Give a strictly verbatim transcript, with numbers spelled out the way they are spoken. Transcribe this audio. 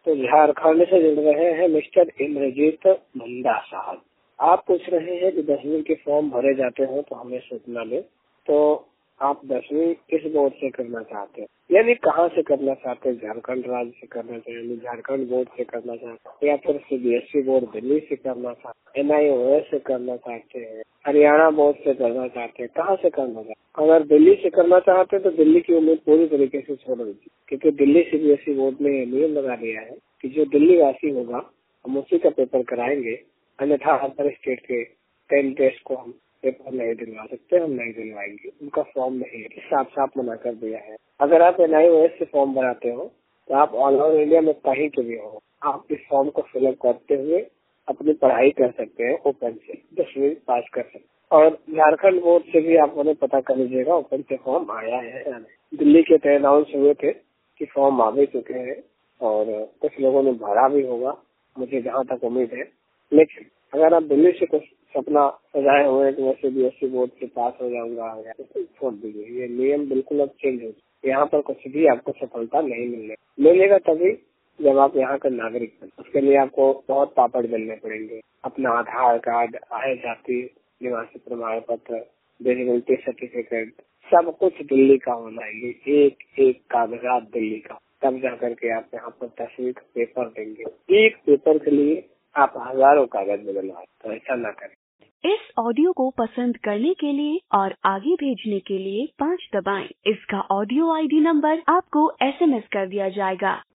तो झारखंड से जुड़ रहे हैं मिस्टर इंद्रजीत मुंडा साहब। आप पूछ रहे हैं कि दसवीं के फॉर्म भरे जाते हैं तो हमें सूचना दे। तो आप दसवीं किस बोर्ड से करना चाहते हैं, यानी कहाँ से करना चाहते हैं? झारखंड राज्य से करना चाहते हैं, झारखंड बोर्ड से करना चाहते हैं, या फिर सीबीएसई बोर्ड दिल्ली से करना चाहते हैं, एनआईओएस से करना चाहते हैं, हरियाणा बोर्ड से करना चाहते हैं, कहाँ से करना चाहते हैं? अगर दिल्ली से करना चाहते हैं तो दिल्ली की उम्मीद पूरी तरीके से छोड़ दीजिए, क्योंकि दिल्ली सीबीएसई बोर्ड ने नियम लगा दिया है कि जो दिल्ली वासी होगा हम उसी का पेपर कराएंगे, अन्यथा अदर स्टेट के टेन टेस्ट को हम पेपर नहीं दिलवा सकते, हम नहीं दिलवाएंगे, उनका फॉर्म नहीं है, साफ साफ मना कर दिया है। अगर आप एनआईओएस से फॉर्म भराते हो तो आप ऑल ओवर इंडिया में कहीं के भी हो, आप इस फॉर्म को फिलअप करते हुए अपनी पढ़ाई कर सकते हैं ओपन से, दसवीं पास कर सकते हैं। और झारखंड बोर्ड से भी आप उन्हें पता कर लीजिएगा ओपन से फॉर्म आया है या नहीं। दिल्ली के तो अनाउंस हुए थे कि फॉर्म आ भी चुके हैं और कुछ लोगों ने भरा भी होगा, मुझे जहाँ तक उम्मीद है। लेकिन अगर आप दिल्ली से कुछ सपना सजाए हुए हैं कि मैं सीबीएसई बोर्ड से पास हो जाऊंगा, तो छोड़ दीजिए, ये नियम बिल्कुल अब चेंज हो। यहाँ पर कुछ भी आपको सफलता नहीं मिलने मिलेगा तभी जब आप यहाँ का नागरिक बने। उसके लिए आपको बहुत पापड़ बेलने पड़ेंगे। अपना आधार कार्ड, आय जाति निवासी प्रमाण पत्र, डिसेबिलिटी सर्टिफिकेट, सब कुछ दिल्ली का होना है। एक एक कागजात दिल्ली का, तब जा करके आप यहाँ पर दसवीं का पेपर देंगे। एक पेपर के लिए आप हजारों कागज बदलवाए, तो ऐसा ना करें। इस ऑडियो को पसंद करने के लिए और आगे भेजने के लिए पाँच दबाएं। इसका ऑडियो आईडी नंबर आपको एसएमएस कर दिया जाएगा।